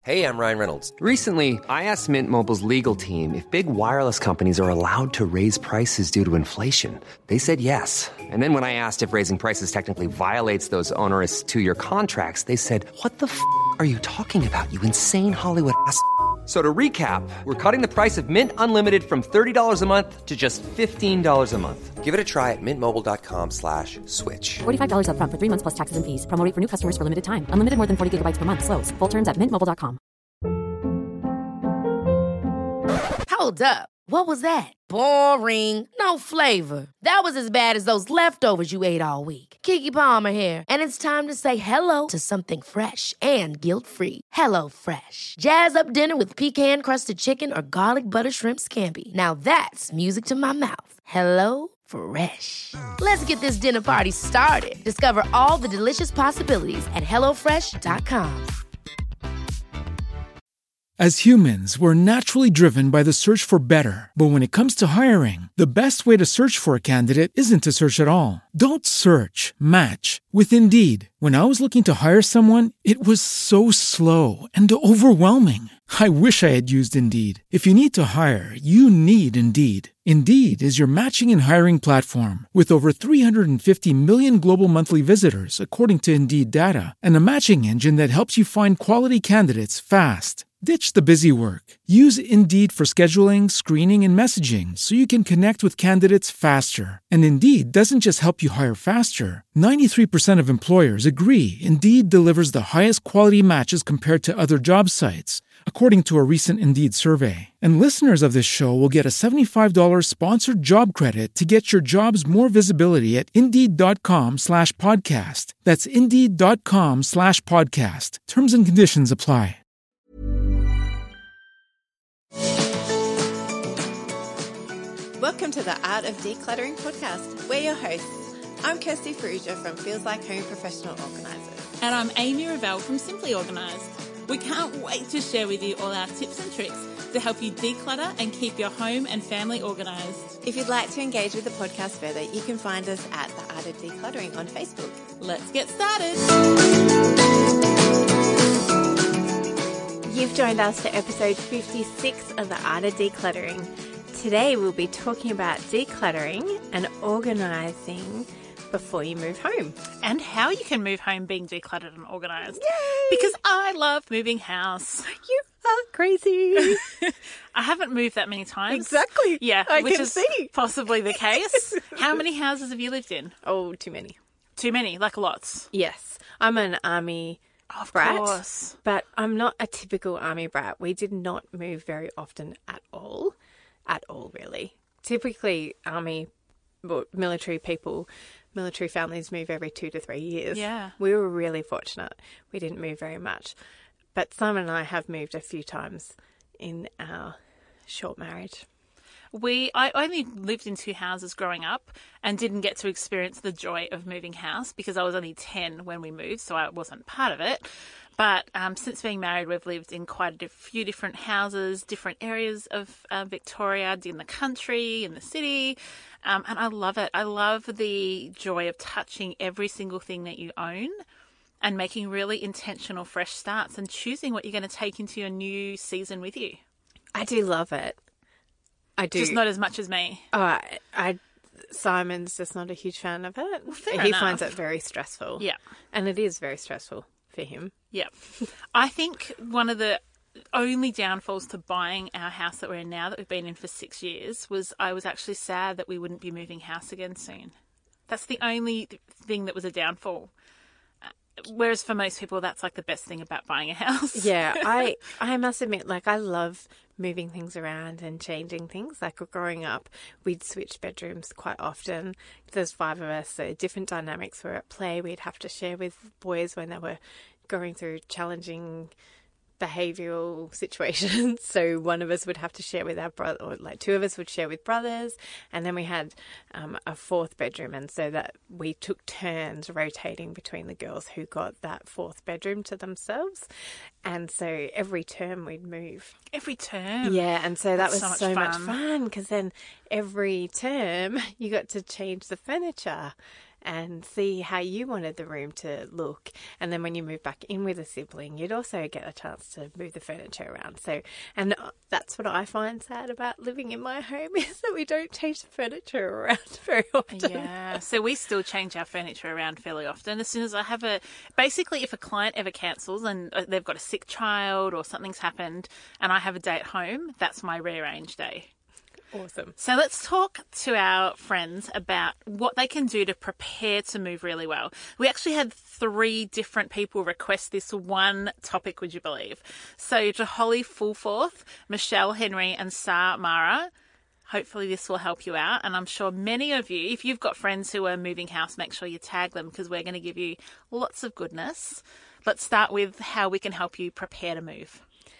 Hey, I'm Ryan Reynolds. Recently, I asked Mint Mobile's legal team if big wireless companies are allowed to raise prices due to inflation. They said yes. And then when I asked if raising prices technically violates those onerous two-year contracts, they said, "What the f*** are you talking about, you insane Hollywood ass?" So to recap, we're cutting the price of Mint Unlimited from $30 a month to just $15 a month. Give it a try at mintmobile.com/switch. $45 up front for 3 months plus taxes and fees. Promo rate for new customers for limited time. Unlimited more than 40 gigabytes per month. Slows full terms at mintmobile.com. Hold up. What was that? Boring. No flavor. That was as bad as those leftovers you ate all week. Keke Palmer here. And it's time to say hello to something fresh and guilt-free. Hello Fresh. Jazz up dinner with pecan-crusted chicken or garlic butter shrimp scampi. Now that's music to my mouth. Hello Fresh. Let's get this dinner party started. Discover all the delicious possibilities at hellofresh.com. As humans, we're naturally driven by the search for better. But when it comes to hiring, the best way to search for a candidate isn't to search at all. Don't search, match with Indeed. When I was looking to hire someone, it was so slow and overwhelming. I wish I had used Indeed. If you need to hire, you need Indeed. Indeed is your matching and hiring platform with over 350 million global monthly visitors, according to Indeed data, and a matching engine that helps you find quality candidates fast. Ditch the busy work. Use Indeed for scheduling, screening, and messaging so you can connect with candidates faster. And Indeed doesn't just help you hire faster. 93% of employers agree Indeed delivers the highest quality matches compared to other job sites, according to a recent Indeed survey. And listeners of this show will get a $75 sponsored job credit to get your jobs more visibility at Indeed.com/podcast. That's Indeed.com/podcast. Terms and conditions apply. Welcome to the Art of Decluttering podcast. We're your hosts. I'm Kirsty Ferrugia from Feels Like Home Professional Organisers. And I'm Amy Revell from Simply Organised. We can't wait to share with you all our tips and tricks to help you declutter and keep your home and family organised. If you'd like to engage with the podcast further, you can find us at the Art of Decluttering on Facebook. Let's get started. You've joined us for episode 56 of the Art of Decluttering. Today we'll be talking about decluttering and organising before you move home. And how you can move home being decluttered and organised. Yay! Because I love moving house. You are crazy. I haven't moved that many times. Exactly. Yeah, I which can is see. possibly the case. How many houses have you lived in? Oh, too many. Too many, like lots. Yes. I'm an army Of brat, course. but I'm not a typical army brat. We did not move very often at all. At all, really. Typically, military families move every 2 to 3 years. Yeah. We were really fortunate. We didn't move very much. But Simon and I have moved a few times in our short marriage. I only lived in 2 houses growing up and didn't get to experience the joy of moving house because I was only 10 when we moved, so I wasn't part of it. But since being married, we've lived in quite a few different houses, different areas of Victoria, in the country, in the city, and I love it. I love the joy of touching every single thing that you own and making really intentional fresh starts and choosing what you're going to take into your new season with you. I do love it. I do. Just not as much as me. Simon's just not a huge fan of it. Well, fair he enough. finds it very stressful. Yeah. And it is very stressful for him. Yeah. I think one of the only downfalls to buying our house that we're in now, that we've been in for 6 years, was I was actually sad that we wouldn't be moving house again soon. That's the only thing that was a downfall. Whereas for most people, that's like the best thing about buying a house. Yeah, I must admit, like, I love moving things around and changing things. Like, growing up, we'd switch bedrooms quite often. There's 5 of us, so different dynamics were at play. We'd have to share with boys when they were going through challenging behavioural situations. So one of us would have to share with our brother, or like 2 of us would share with brothers, and then we had a 4th bedroom, and so that we took turns rotating between the girls who got that 4th bedroom to themselves. And so every term we'd move. Every term? Yeah, and so that was That's so much fun because then every term you got to change the furniture. and see how you wanted the room to look. And then when you move back in with a sibling, you'd also get a chance to move the furniture around. So, and that's what I find sad about living in my home is that we don't change the furniture around very often. Yeah, so we still change our furniture around fairly often. As soon as I have basically if a client ever cancels and they've got a sick child or something's happened and I have a day at home, that's my rearrange day. Awesome. So let's talk to our friends about what they can do to prepare to move really well. We actually had 3 different people request this one topic, would you believe? So to Holly Fulforth, Michelle Henry and Sarah Mara, hopefully this will help you out. And I'm sure many of you, if you've got friends who are moving house, make sure you tag them because we're going to give you lots of goodness. Let's start with how we can help you prepare to move.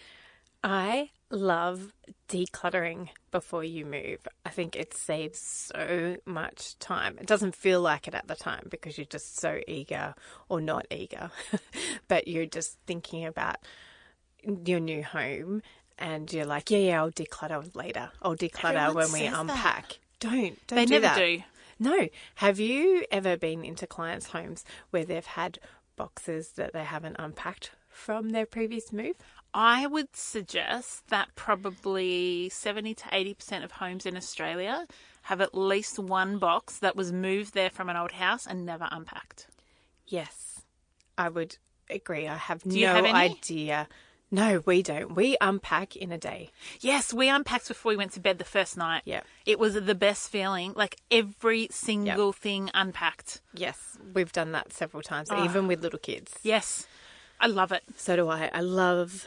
I love decluttering before you move. I think it saves so much time. It doesn't feel like it at the time because you're just so eager or not eager, but you're just thinking about your new home and you're like, yeah, I'll declutter later. I'll declutter Everyone when we says unpack. that. Don't They do never that. do. No. Have you ever been into clients' homes where they've had boxes that they haven't unpacked from their previous move? I would suggest that probably 70 to 80% of homes in Australia have at least one box that was moved there from an old house and never unpacked. Yes, I would agree. I have Do you no have any? idea. No, we don't. We unpack in a day. Yes, we unpacked before we went to bed the first night. Yeah. It was the best feeling, like every single thing unpacked. Yes, we've done that several times, even with little kids. Yes, I love it. So do I. I love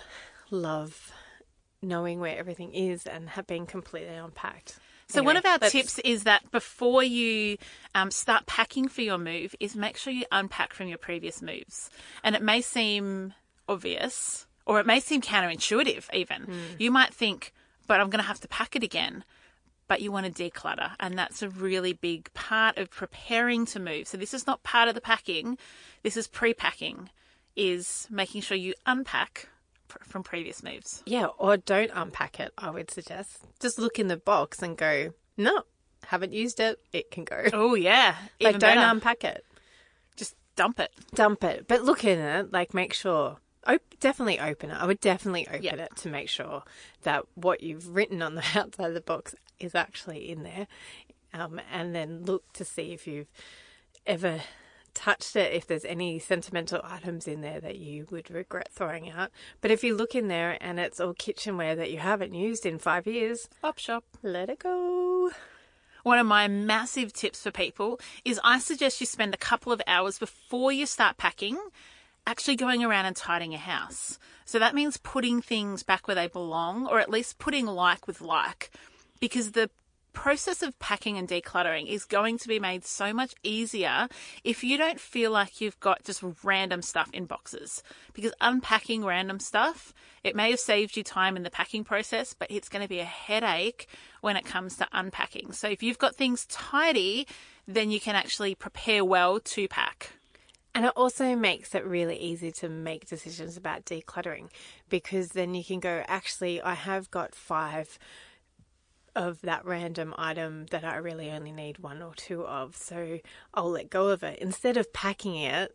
knowing where everything is and being completely unpacked. So Anyway, one of our let's- tips is that before you start packing for your move is make sure you unpack from your previous moves. And it may seem obvious or it may seem counterintuitive even. You might think, but I'm going to have to pack it again. But you want to declutter. And that's a really big part of preparing to move. So this is not part of the packing. This is pre-packing, is making sure you unpack from previous moves. Yeah, or don't unpack it, I would suggest. Just look in the box and go, no, haven't used it. It can go. Oh, yeah. Like, Even don't better. unpack it. Just dump it. Dump it. But look in it, like make sure. Definitely open it. I would definitely open it to make sure that what you've written on the outside of the box is actually in there. And then look to see if you've ever touched it, if there's any sentimental items in there that you would regret throwing out. But if you look in there and it's all kitchenware that you haven't used in 5 years, Op shop. let it go. One of my massive tips for people is I suggest you spend a couple of hours before you start packing actually going around and tidying your house. So that means putting things back where they belong, or at least putting like with like, because the process of packing and decluttering is going to be made so much easier if you don't feel like you've got just random stuff in boxes. Because unpacking random stuff, it may have saved you time in the packing process, but it's going to be a headache when it comes to unpacking. So if you've got things tidy, then you can actually prepare well to pack. And it also makes it really easy to make decisions about decluttering, because then you can go, actually, I have got 5 of that random item that I really only need 1 or 2 of, so I'll let go of it. Instead of packing it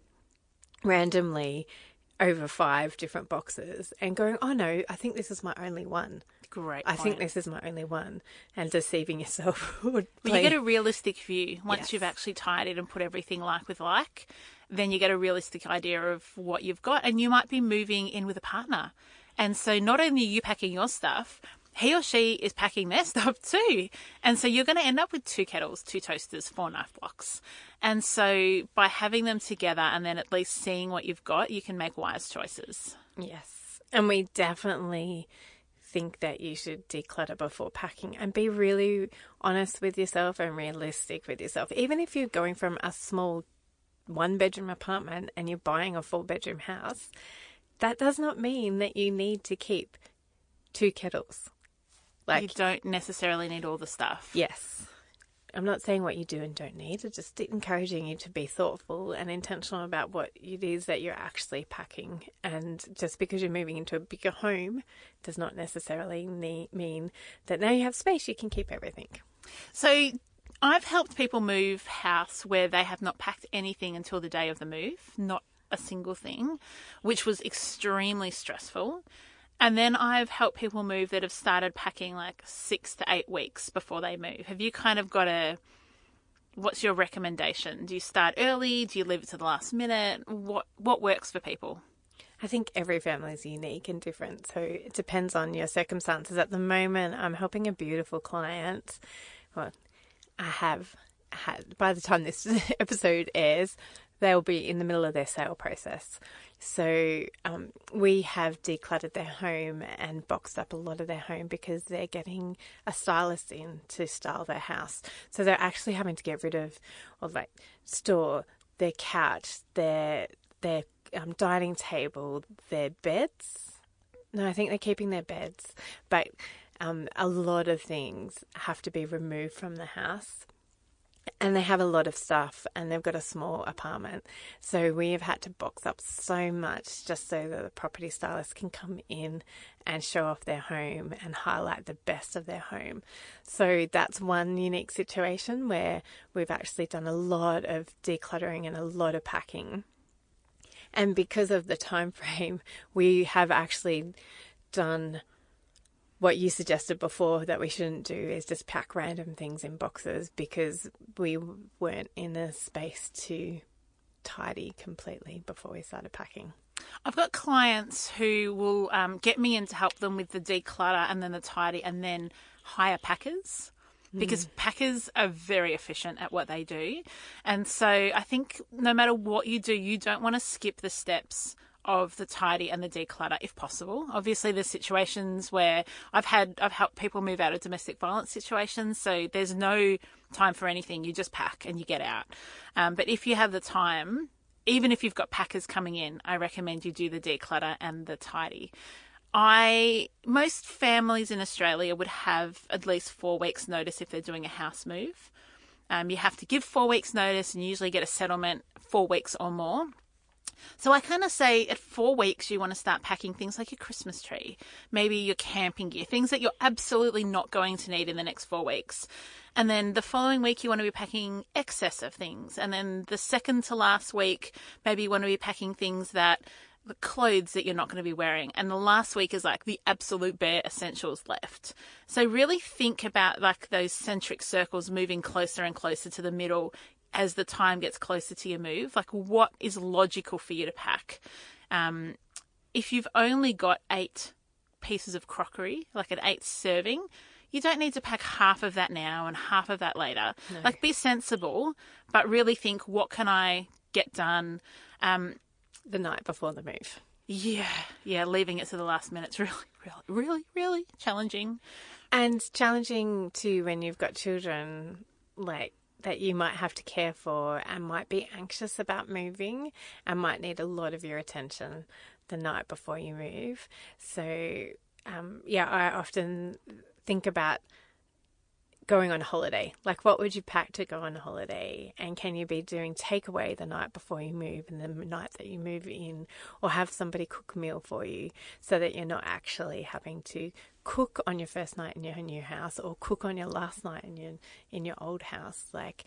randomly over 5 different boxes and going, oh no, I think this is my only one. Great I think point. this is my only one, and deceiving yourself would Well, you get a realistic view once you've actually tidied and put everything like with like. Then you get a realistic idea of what you've got, and you might be moving in with a partner. And so not only are you packing your stuff, he or she is packing their stuff too. And so you're going to end up with 2 kettles, 2 toasters, 4 knife blocks. And so by having them together and then at least seeing what you've got, you can make wise choices. Yes. And we definitely think that you should declutter before packing and be really honest with yourself and realistic with yourself. Even if you're going from a small 1-bedroom apartment and you're buying a 4-bedroom house, that does not mean that you need to keep 2 kettles. You don't necessarily need all the stuff. Yes. I'm not saying what you do and don't need. I'm just encouraging you to be thoughtful and intentional about what it is that you're actually packing. And just because you're moving into a bigger home does not necessarily mean that now you have space, you can keep everything. So I've helped people move house where they have not packed anything until the day of the move, not a single thing, which was extremely stressful. And then I've helped people move that have started packing like 6 to 8 weeks before they move. Have you kind of got what's your recommendation? Do you start early? Do you leave it to the last minute? What works for people? I think every family is unique and different, so it depends on your circumstances. At the moment, I'm helping a beautiful client. Well, I have had, by the time this episode airs, they'll be in the middle of their sale process. So we have decluttered their home and boxed up a lot of their home because they're getting a stylist in to style their house. So they're actually having to get rid of, or like store their couch, their dining table, their beds. No, I think they're keeping their beds, but a lot of things have to be removed from the house. And they have a lot of stuff and they've got a small apartment. So we have had to box up so much just so that the property stylist can come in and show off their home and highlight the best of their home. So that's one unique situation where we've actually done a lot of decluttering and a lot of packing. And because of the time frame, we have actually done what you suggested before that we shouldn't do, is just pack random things in boxes, because we weren't in a space to tidy completely before we started packing. I've got clients who will get me in to help them with the declutter and then the tidy and then hire packers, because packers are very efficient at what they do. And so I think no matter what you do, you don't want to skip the steps of the tidy and the declutter if possible. Obviously there's situations where I've helped people move out of domestic violence situations, so there's no time for anything. You just pack and you get out. But if you have the time, even if you've got packers coming in, I recommend you do the declutter and the tidy. Most families in Australia would have at least 4 weeks notice if they're doing a house move. You have to give 4 weeks notice and usually get a settlement 4 weeks or more. So I kind of say at 4 weeks, you want to start packing things like your Christmas tree, maybe your camping gear, things that you're absolutely not going to need in the next 4 weeks. And then the following week, you want to be packing excess of things. And then the second to last week, maybe you want to be packing things the clothes that you're not going to be wearing. And the last week is like the absolute bare essentials left. So really think about like those centric circles moving closer and closer to the middle as the time gets closer to your move. Like, what is logical for you to pack? If you've only got 8 pieces of crockery, like an 8 serving, you don't need to pack half of that now and half of that later. No. Like, be sensible, but really think, what can I get done the night before the move? Yeah, leaving it to the last minute's really challenging. And challenging too when you've got children, like, that you might have to care for and might be anxious about moving and might need a lot of your attention the night before you move. So, I often think about going on holiday. Like, what would you pack to go on holiday? And can you be doing takeaway the night before you move and the night that you move in, or have somebody cook a meal for you so that you're not actually having to cook on your first night in your new house or cook on your last night in your old house. Like,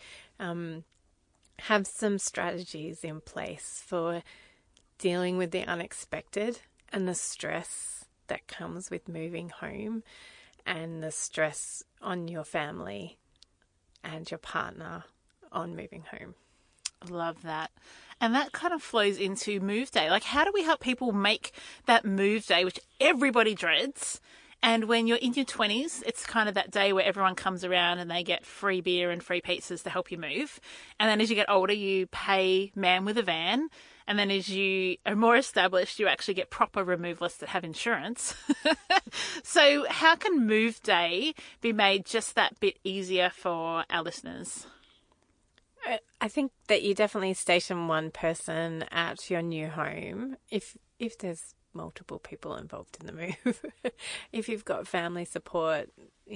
have some strategies in place for dealing with the unexpected and the stress that comes with moving home, and the stress on your family and your partner on moving home. Love that. And that kind of flows into move day. Like, how do we help people make that move day, which everybody dreads? And when you're in your 20s, it's kind of that day where everyone comes around and they get free beer and free pizzas to help you move. And then as you get older, you pay man with a van. And then as you are more established, you actually get proper removalists that have insurance. So how can move day be made just that bit easier for our listeners? I think that you definitely station one person at your new home if there's multiple people involved in the move. If you've got family support,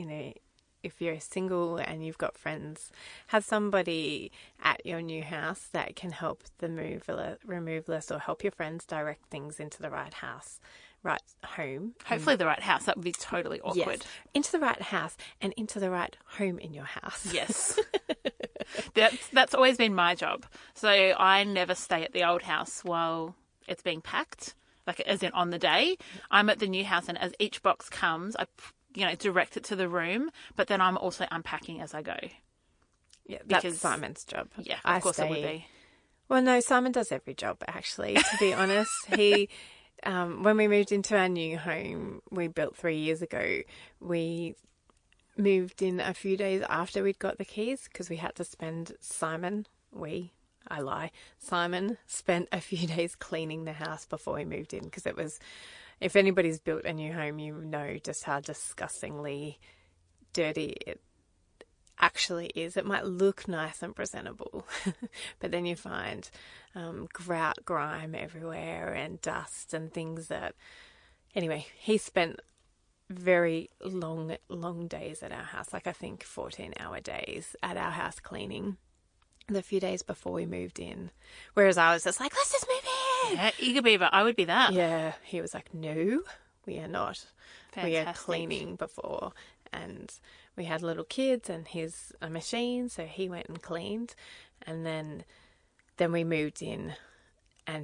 if you're single and you've got friends, have somebody at your new house that can help the removalist or help your friends direct things into the right house right home. Hopefully the right house. That would be totally awkward. Yes. Into the right house and into the right home in your house. Yes. That's always been my job. So I never stay at the old house while it's being packed, like as in on the day. I'm at the new house, and as each box comes, I direct it to the room, but then I'm also unpacking as I go. Yeah, that's Simon's job. Yeah, of course it would be. Well, no, Simon does every job, actually, to be honest. He, when we moved into our new home we built 3 years ago, we moved in a few days after we'd got the keys because we had to spend Simon spent a few days cleaning the house before we moved in, because it was, if anybody's built a new home, you know just how disgustingly dirty it actually is. It might look nice and presentable, but then you find grout, grime everywhere and dust and things that... Anyway, he spent very long days at our house, like I think 14-hour days at our house cleaning the few days before we moved in. Whereas I was just like, let's just move in. Yeah, eager beaver. I would be that. Yeah, he was like, no, we are not. Fantastic. We are cleaning before. And we had little kids and his a machine, so he went and cleaned. And then we moved in, and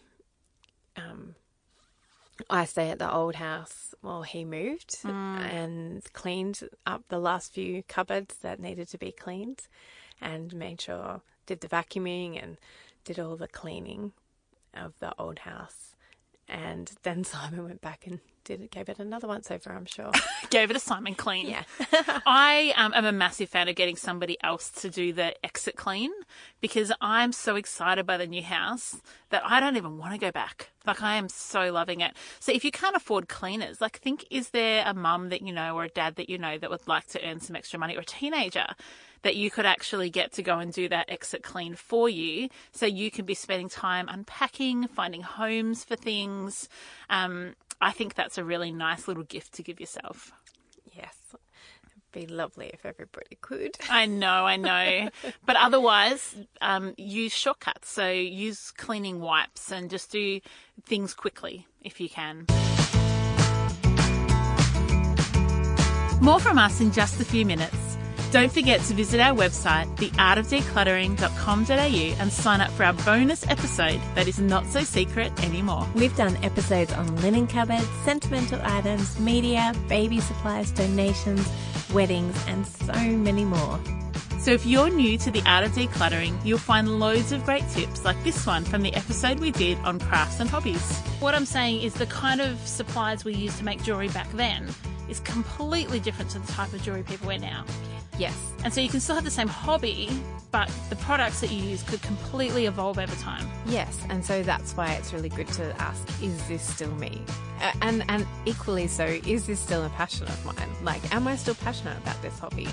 I stay at the old house while he moved and cleaned up the last few cupboards that needed to be cleaned, and made sure, did the vacuuming and did all the cleaning of the old house. And then Simon went back and gave it another once over, I'm sure. Gave it a Simon clean. Yeah. I am a massive fan of getting somebody else to do the exit clean, because I'm so excited by the new house that I don't even want to go back. Like, I am so loving it. So if you can't afford cleaners, like, think, is there a mum that you know or a dad that you know that would like to earn some extra money, or a teenager that you could actually get to go and do that exit clean for you, so you can be spending time unpacking, finding homes for things. I think that's a really nice little gift to give yourself. Yes. It'd be lovely if everybody could. I know. But otherwise, use shortcuts. So use cleaning wipes and just do things quickly if you can. More from us in just a few minutes. Don't forget to visit our website, theartofdecluttering.com.au, and sign up for our bonus episode that is not so secret anymore. We've done episodes on linen cupboards, sentimental items, media, baby supplies, donations, weddings, and so many more. So if you're new to the art of decluttering, you'll find loads of great tips like this one from the episode we did on crafts and hobbies. What I'm saying is the kind of supplies we used to make jewellery back then is completely different to the type of jewellery people wear now. Yes. And so you can still have the same hobby, but the products that you use could completely evolve over time. Yes, and so that's why it's really good to ask, is this still me? And equally so, is this still a passion of mine? Like, am I still passionate about this hobby?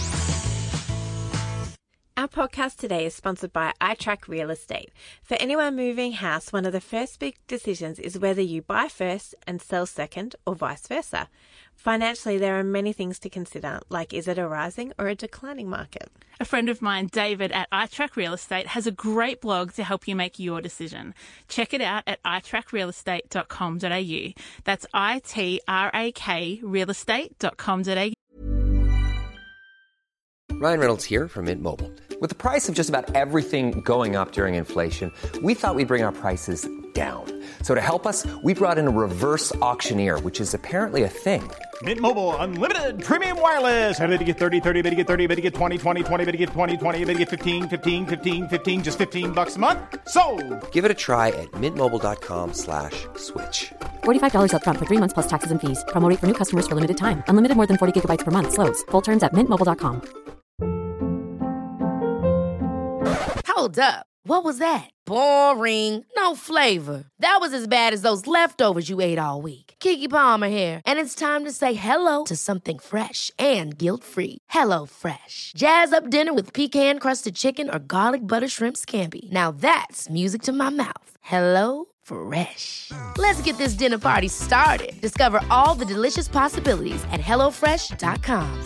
Our podcast today is sponsored by iTrack Real Estate. For anyone moving house, one of the first big decisions is whether you buy first and sell second, or vice versa. Financially, there are many things to consider, like, is it a rising or a declining market? A friend of mine, David at iTrack Real Estate, has a great blog to help you make your decision. Check it out at itrackrealestate.com.au. That's ITRAK realestate.com.au. Ryan Reynolds here from Mint Mobile. With the price of just about everything going up during inflation, we thought we'd bring our prices down. So to help us, we brought in a reverse auctioneer, which is apparently a thing. Mint Mobile Unlimited Premium Wireless. How to get 30, 30, bit to get 30, bit to get 20, 20, 20, bit to get 20, 20, bit to get 15, 15, 15, 15, just $15 a month? Sold! Give it a try at mintmobile.com/switch. $45 up front for 3 months plus taxes and fees. Promo rate for new customers for limited time. Unlimited more than 40 gigabytes per month. Slows full terms at mintmobile.com. Hold up. What was that? Boring. No flavor. That was as bad as those leftovers you ate all week. Keke Palmer here. And it's time to say hello to something fresh and guilt-free. Hello Fresh. Jazz up dinner with pecan-crusted chicken or garlic butter shrimp scampi. Now that's music to my mouth. Hello Fresh. Let's get this dinner party started. Discover all the delicious possibilities at hellofresh.com.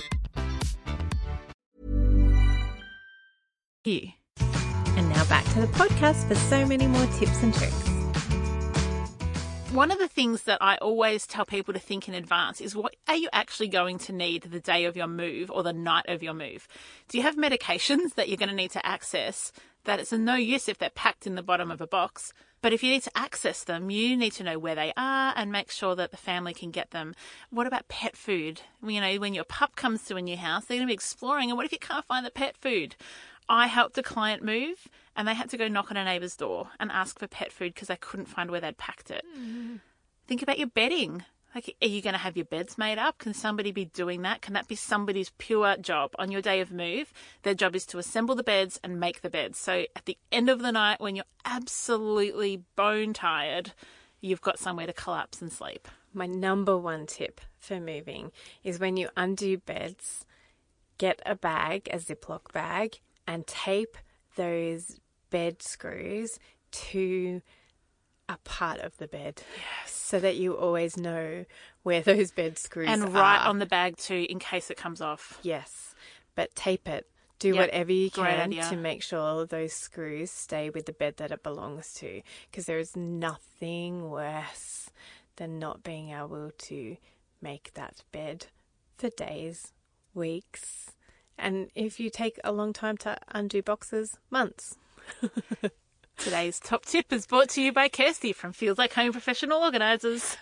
Here. And now back to the podcast for so many more tips and tricks. One of the things that I always tell people to think in advance is, what are you actually going to need the day of your move or the night of your move? Do you have medications that you're going to need to access that it's of no use if they're packed in the bottom of a box? But if you need to access them, you need to know where they are and make sure that the family can get them. What about pet food? You know, when your pup comes to a new house, they're going to be exploring. And what if you can't find the pet food? I helped a client move and they had to go knock on a neighbour's door and ask for pet food because they couldn't find where they'd packed it. Think about your bedding. Like, are you going to have your beds made up? Can somebody be doing that? Can that be somebody's pure job on your day of move? Their job is to assemble the beds and make the beds. So at the end of the night, when you're absolutely bone tired, you've got somewhere to collapse and sleep. My number one tip for moving is when you undo beds, get a bag, a Ziploc bag, and tape those bed screws to a part of the bed. Yes. So that you always know where those bed screws are. And write on the bag too, in case it comes off. Yes. But tape it. Do whatever you Great can idea. to make sure those screws stay with the bed that it belongs to. Because there is nothing worse than not being able to make that bed for days, weeks, and if you take a long time to undo boxes, months. Today's top tip is brought to you by Kirsty from Feels Like Home Professional Organisers.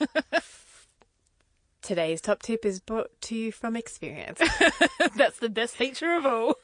Today's top tip is brought to you from experience. That's the best feature of all.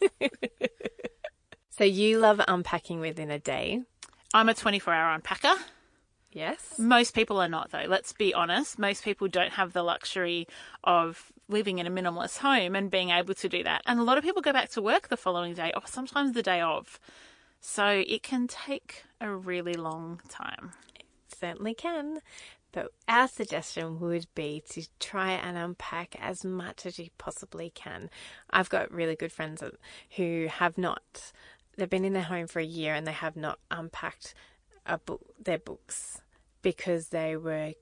So you love unpacking within a day. I'm a 24-hour unpacker. Yes. Most people are not, though. Let's be honest. Most people don't have the luxury of living in a minimalist home and being able to do that. And a lot of people go back to work the following day or sometimes the day of. So it can take a really long time. It certainly can. But our suggestion would be to try and unpack as much as you possibly can. I've got really good friends who have not, they've been in their home for a year and they have not unpacked their books because they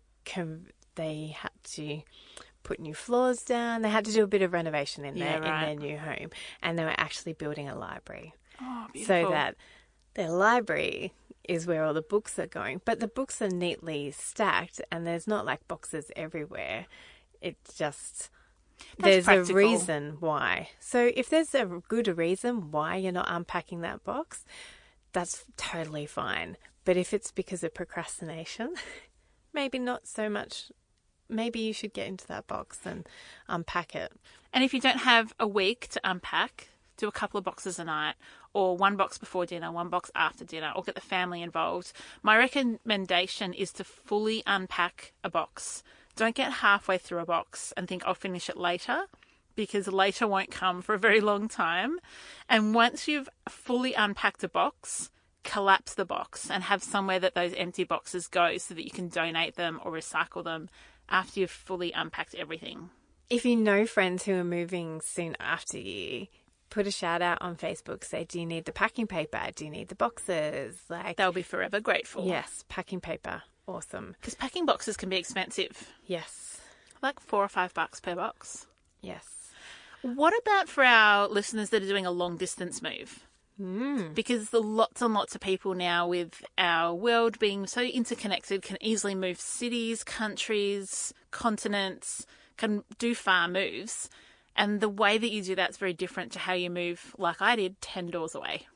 had to put new floors down. They had to do a bit of renovation in their new home, and they were actually building a library. Oh, beautiful. So that their library is where all the books are going, but the books are neatly stacked and there's not like boxes everywhere. It's just there's practical. A reason why. So if there's a good reason why you're not unpacking that box, that's totally fine. But if it's because of procrastination, maybe not so much. Maybe you should get into that box and unpack it. And if you don't have a week to unpack, do a couple of boxes a night, or one box before dinner, one box after dinner, or get the family involved. My recommendation is to fully unpack a box. Don't get halfway through a box and think I'll finish it later, because later won't come for a very long time. And once you've fully unpacked a box, collapse the box and have somewhere that those empty boxes go so that you can donate them or recycle them after you've fully unpacked everything. If you know friends who are moving soon after you, put a shout out on Facebook. Say, do you need the packing paper? Do you need the boxes? They'll be forever grateful. Yes, packing paper. Awesome. Because packing boxes can be expensive. Yes. Like $4 or $5 per box. Yes. What about for our listeners that are doing a long distance move? Because the lots and lots of people now, with our world being so interconnected, can easily move cities, countries, continents, can do far moves. And the way that you do that's very different to how you move, like I did, 10 doors away.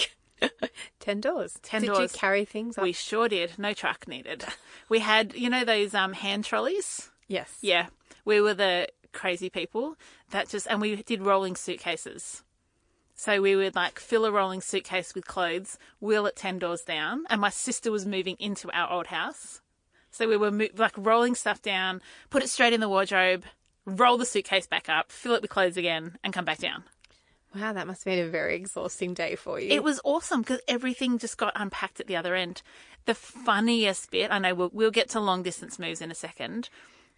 10 doors. 10 did doors. you carry things up? We sure did. No truck needed. We had, those hand trolleys? Yes. Yeah. We were the crazy people and we did rolling suitcases. So we would fill a rolling suitcase with clothes, wheel it 10 doors down, and my sister was moving into our old house. So we were rolling stuff down, put it straight in the wardrobe, roll the suitcase back up, fill it with clothes again, and come back down. Wow, that must have been a very exhausting day for you. It was awesome because everything just got unpacked at the other end. The funniest bit, I know we'll get to long distance moves in a second.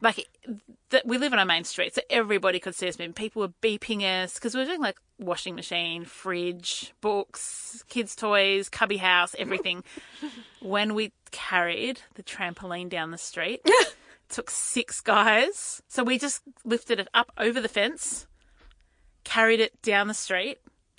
We live on a main street, so everybody could see us moving. People were beeping us because we were doing washing machine, fridge, books, kids' toys, cubby house, everything. When we carried the trampoline down the street, it took 6 guys. So we just lifted it up over the fence, carried it down the street,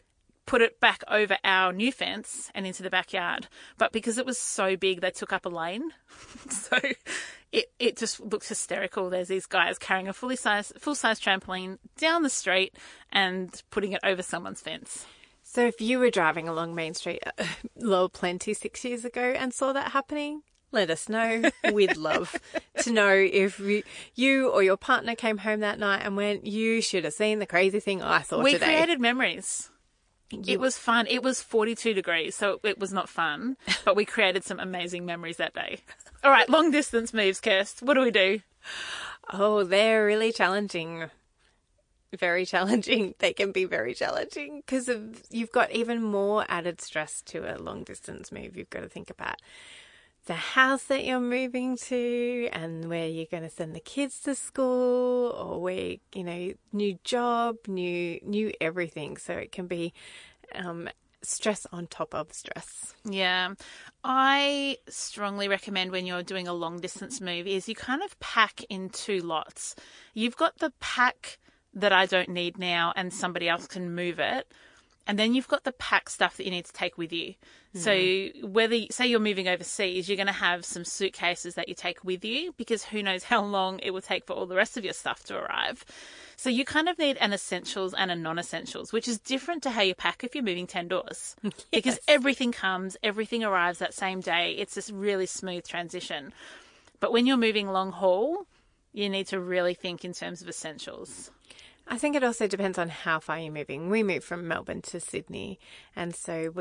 put it back over our new fence and into the backyard. But because it was so big, they took up a lane. So it just looks hysterical. There's these guys carrying a full-size trampoline down the street and putting it over someone's fence. So if you were driving along Main Street Lower Plenty 6 years ago and saw that happening, let us know. We'd love to know if you or your partner came home that night and went, you should have seen the crazy thing I saw today. We created memories. It was fun. It was 42 degrees, so it was not fun, but we created some amazing memories that day. All right, long distance moves, Kirst. What do we do? Oh, they're really challenging. Very challenging. They can be very challenging because you've got even more added stress to a long distance move. You've got to think about the house that you're moving to and where you're going to send the kids to school, or where, new job, new everything. So it can be stress on top of stress. Yeah. I strongly recommend when you're doing a long distance move is you kind of pack in two lots. You've got the pack that I don't need now and somebody else can move it. And then you've got the pack stuff that you need to take with you. So say you're moving overseas, you're going to have some suitcases that you take with you because who knows how long it will take for all the rest of your stuff to arrive. So you kind of need an essentials and a non-essentials, which is different to how you pack if you're moving 10 doors. Yes. Because everything arrives that same day. It's this really smooth transition. But when you're moving long haul, you need to really think in terms of essentials. I think it also depends on how far you're moving. We moved from Melbourne to Sydney, and so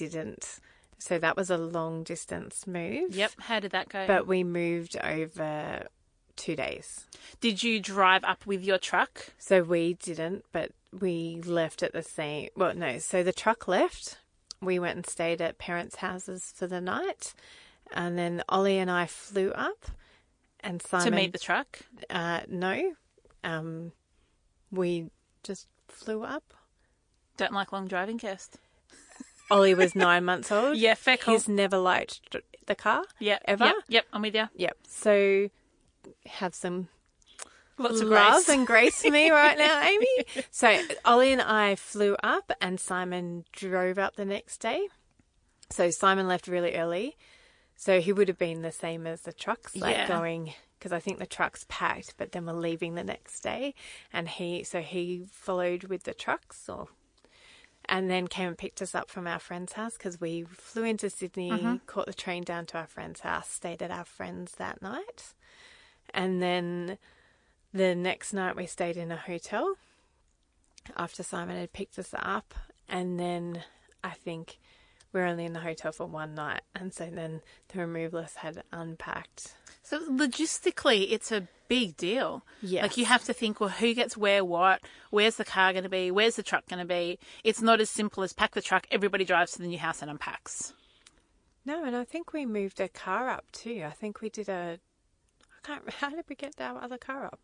so that was a long distance move. Yep. How did that go? But we moved over 2 days. Did you drive up with your truck? So we didn't, but we left at the same... Well, no. So the truck left. We went and stayed at parents' houses for the night. And then Ollie and I flew up. And Simon... To meet the truck? No. We just flew up. Don't like long driving, Kirst? Ollie was 9 months old. Yeah, fair call. He's never liked the car. Yeah, ever. Yep, I'm with you. Yep. So have some lots of love grace. and grace for me right now, Amy. So Ollie and I flew up, and Simon drove up the next day. So Simon left really early. So he would have been the same as the trucks, going... Because I think the truck's packed, but then we're leaving the next day. And he followed with the trucks, and then came and picked us up from our friend's house because we flew into Sydney, caught the train down to our friend's house, stayed at our friend's that night. And then the next night we stayed in a hotel after Simon had picked us up. And then I think we were only in the hotel for one night. And so then the removalists had unpacked. So logistically, it's a big deal. Yes. Like you have to think, well, who gets where what? Where's the car going to be? Where's the truck going to be? It's not as simple as pack the truck, everybody drives to the new house and unpacks. No, and I think we moved a car up too. I think we did how did we get our other car up?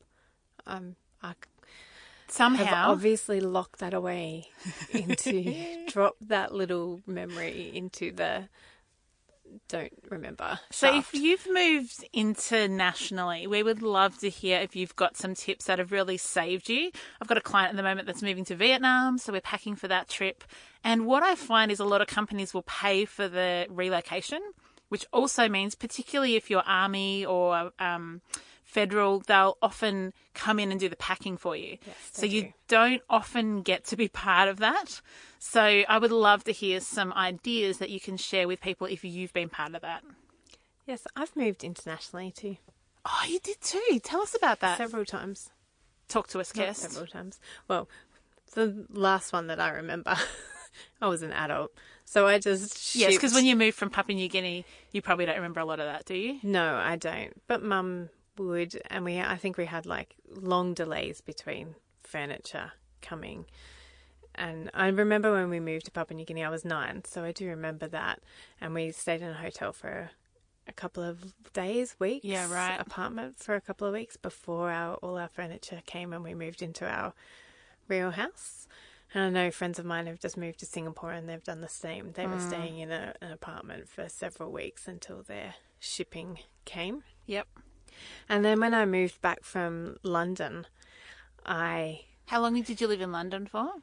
Somehow. Have obviously locked that away drop that little memory into the don't remember shaft. So if you've moved internationally, we would love to hear if you've got some tips that have really saved you. I've got a client at the moment that's moving to Vietnam, so we're packing for that trip. And what I find is a lot of companies will pay for the relocation, which also means, particularly if you're Army or Federal, they'll often come in and do the packing for you. Yes, so you don't often get to be part of that. So I would love to hear some ideas that you can share with people if you've been part of that. Yes, I've moved internationally too. Oh, you did too. Tell us about that. Several times. Talk to us, Kirst. Several times. Well, the last one that I remember, I was an adult. So I just shipped. Yes, because when you moved from Papua New Guinea, you probably don't remember a lot of that, do you? No, I don't. But Mum would, and I think we had like long delays between furniture coming. And I remember when we moved to Papua New Guinea, I was 9, so I do remember that. And we stayed in a hotel for a couple of days, weeks. Yeah, right. Apartment for a couple of weeks before all our furniture came and we moved into our real house. And I know friends of mine have just moved to Singapore and they've done the same. They were staying in an apartment for several weeks until their shipping came. Yep. And then when I moved back from London, How long did you live in London for?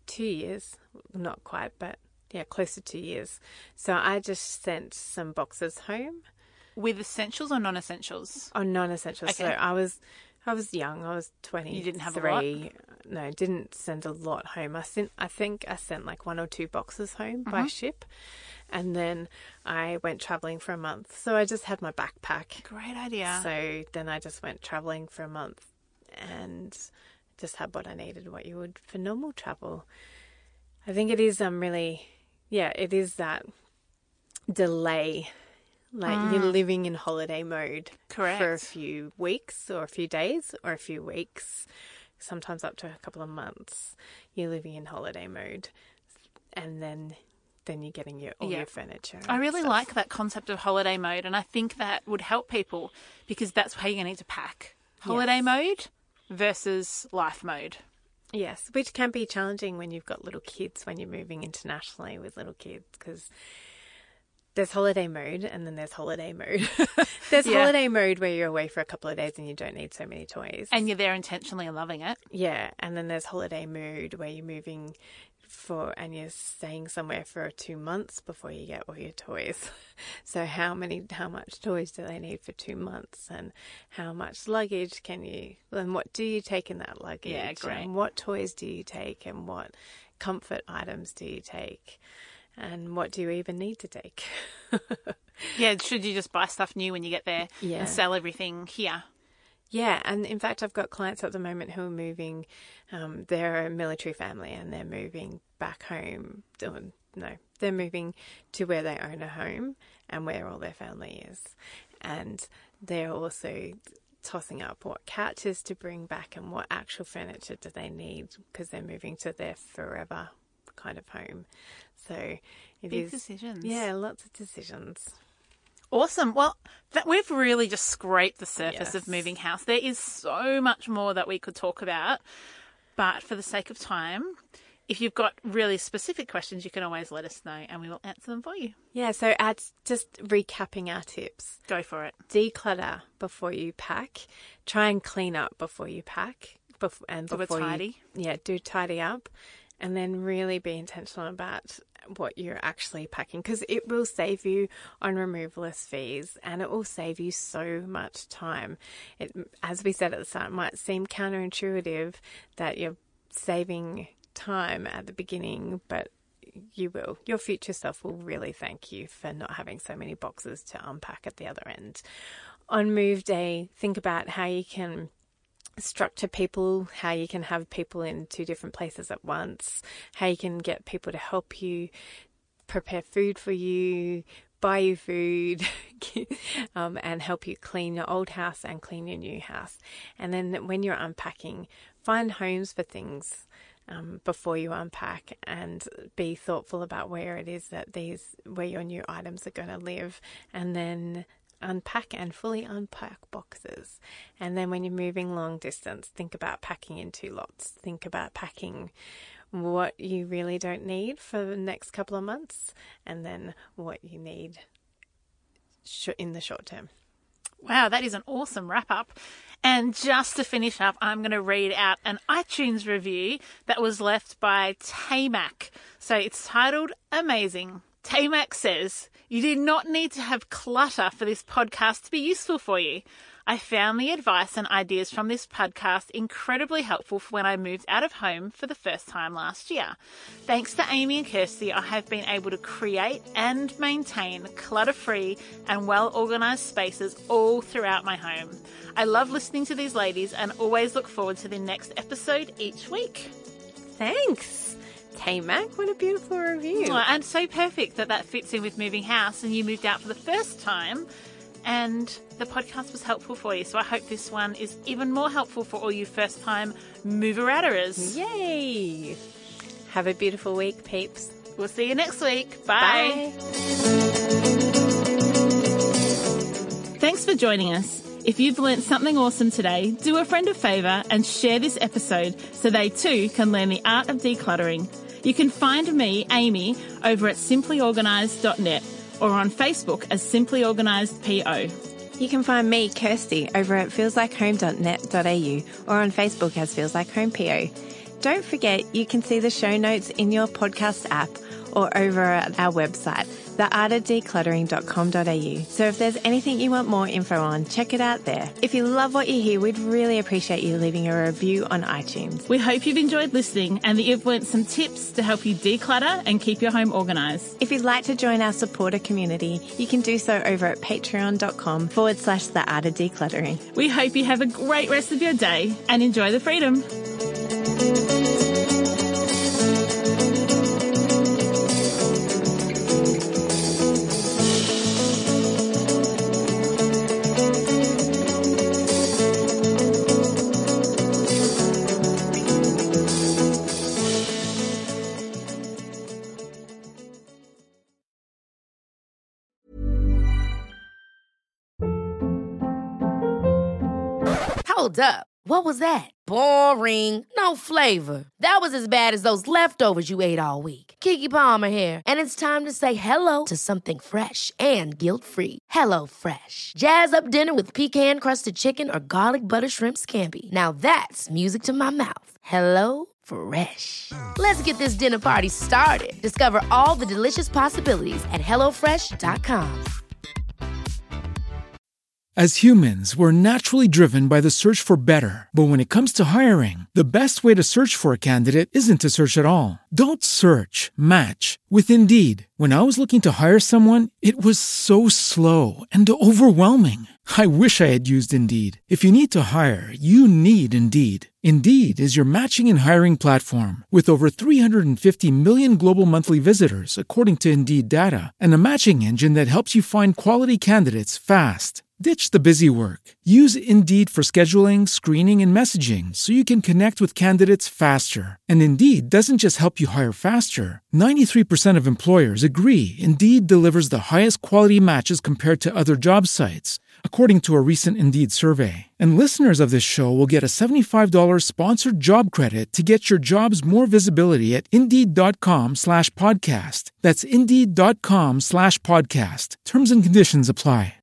2 years, not quite, but yeah, close to 2 years. So I just sent some boxes home. With essentials or non-essentials? Oh, non-essentials. Okay. So I was young. I was 23. You didn't have a lot? No, didn't send a lot home. I think I sent like 1 or 2 boxes home by ship. And then I went traveling for a month. So I just had my backpack. Great idea. So then I just went traveling for a month and just had what I needed, what you would for normal travel. I think it is really, it is that delay. Like you're living in holiday mode. Correct. For a few weeks or a few days or a few weeks, sometimes up to a couple of months. You're living in holiday mode, and then you're getting all your furniture. I really like that concept of holiday mode, and I think that would help people because that's how you're going to need to pack. Holiday mode versus life mode. Yes, which can be challenging when you've got little kids, when you're moving internationally with little kids, because there's holiday mode and then there's holiday mode. There's holiday mode where you're away for a couple of days and you don't need so many toys. And you're there intentionally and loving it. Yeah, and then there's holiday mode where you're moving and you're staying somewhere for 2 months before you get all your toys. So how much toys do they need for 2 months, and how much luggage and what do you take in that luggage? Yeah, great. And what toys do you take, and what comfort items do you take? And what do you even need to take? Yeah, should you just buy stuff new when you get there and sell everything here? Yeah, and in fact, I've got clients at the moment who are moving. They're a military family and they're moving back home. No, they're moving to where they own a home and where all their family is. And they're also tossing up what couches to bring back and what actual furniture do they need, because they're moving to their forever kind of home. So it is big decisions. Yeah, lots of decisions. Awesome. Well, we've really just scraped the surface of moving house. There is so much more that we could talk about, but for the sake of time, if you've got really specific questions, you can always let us know and we will answer them for you. Yeah, so just recapping our tips. Go for it. Declutter before you pack. Try and clean up before you pack. Do a tidy. Do tidy up. And then really be intentional about what you're actually packing, because it will save you on removalist fees and it will save you so much time. It, as we said at the start, might seem counterintuitive that you're saving time at the beginning, but you will. Your future self will really thank you for not having so many boxes to unpack at the other end. On move day, think about how you can structure people, how you can have people in 2 different places at once, how you can get people to help you prepare food for you, buy you food, and help you clean your old house and clean your new house. And then when you're unpacking, find homes for things before you unpack, and be thoughtful about where it is that where your new items are going to live, and then unpack and fully unpack boxes. And then when you're moving long distance, think about packing in 2 lots. Think about packing what you really don't need for the next couple of months, and then what you need in the short term. Wow, that is an awesome wrap up. And just to finish up, I'm going to read out an iTunes review that was left by Taymac. So it's titled Amazing. Taymac says, "You do not need to have clutter for this podcast to be useful for you. I found the advice and ideas from this podcast incredibly helpful for when I moved out of home for the first time last year. Thanks to Amy and Kirsty, I have been able to create and maintain clutter-free and well-organised spaces all throughout my home. I love listening to these ladies and always look forward to the next episode each week." Thanks. Taymac, what a beautiful review. Oh, and so perfect that fits in with moving house and you moved out for the first time and the podcast was helpful for you. So I hope this one is even more helpful for all you first-time mover-outterers. Yay! Have a beautiful week, peeps. We'll see you next week. Bye. Thanks for joining us. If you've learnt something awesome today, do a friend a favour and share this episode so they too can learn the art of decluttering. You can find me, Amy, over at simplyorganised.net or on Facebook as Simply Organised PO. You can find me, Kirsty, over at feelslikehome.net.au or on Facebook as Feels Like Home PO. Don't forget, you can see the show notes in your podcast app or over at our website, theartofdecluttering.com.au. So if there's anything you want more info on, check it out there. If you love what you hear, we'd really appreciate you leaving a review on iTunes. We hope you've enjoyed listening and that you've learnt some tips to help you declutter and keep your home organised. If you'd like to join our supporter community, you can do so over at patreon.com/theartofdecluttering. We hope you have a great rest of your day and enjoy the freedom. Hold up. What was that? Boring. No flavor. That was as bad as those leftovers you ate all week. Keke Palmer here, and it's time to say hello to something fresh and guilt-free. Hello Fresh. Jazz up dinner with pecan-crusted chicken or garlic butter shrimp scampi. Now that's music to my mouth. Hello Fresh. Let's get this dinner party started. Discover all the delicious possibilities at hellofresh.com. As humans, we're naturally driven by the search for better. But when it comes to hiring, the best way to search for a candidate isn't to search at all. Don't search, match with Indeed. When I was looking to hire someone, it was so slow and overwhelming. I wish I had used Indeed. If you need to hire, you need Indeed. Indeed is your matching and hiring platform with over 350 million global monthly visitors, according to Indeed data, and a matching engine that helps you find quality candidates fast. Ditch the busy work. Use Indeed for scheduling, screening, and messaging so you can connect with candidates faster. And Indeed doesn't just help you hire faster. 93% of employers agree Indeed delivers the highest quality matches compared to other job sites, according to a recent Indeed survey. And listeners of this show will get a $75 sponsored job credit to get your jobs more visibility at Indeed.com/podcast. That's Indeed.com/podcast. Terms and conditions apply.